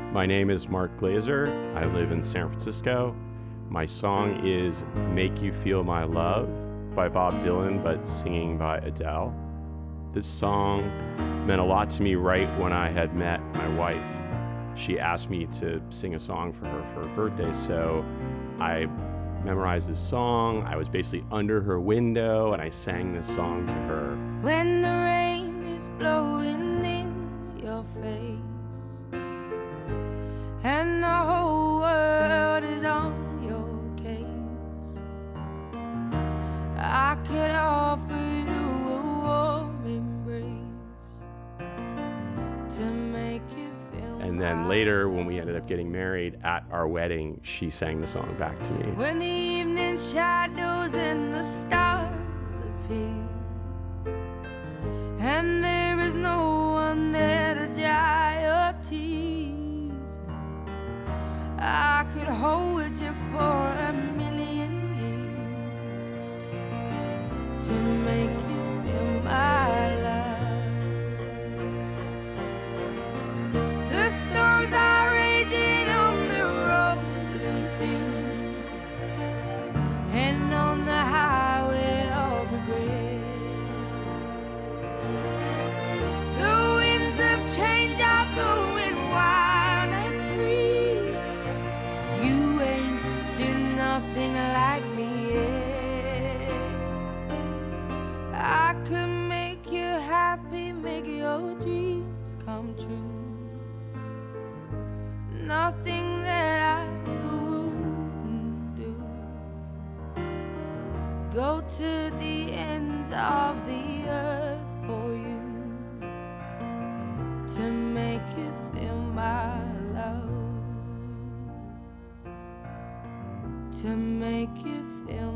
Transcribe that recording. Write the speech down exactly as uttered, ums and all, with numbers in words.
My name is Mark Glazer. I live in San Francisco. My song is Make You Feel My Love by Bob Dylan, but singing by Adele. This song meant a lot to me right when I had met my wife. She asked me to sing a song for her for her birthday, so I memorized this song. I was basically under her window, and I sang this song to her. When the rain is blowing in your face and the whole world is on your case, I could offer you a warm embrace to make you feel. And then later, when we ended up getting married at our wedding, she sang the song back to me. When the evening shadows and the stars appear, and there is no one there to dry your tears, I could hold you for a million years to make you feel my love. The storms are raging on the rolling sea and on the highway of regret. The winds of change are blowing wild and free. You ain't seen nothing like me yet. I could make you happy, make your dreams come true. Nothing that I wouldn't do. Go to the ends of the earth for you to make you feel my love, to make you feel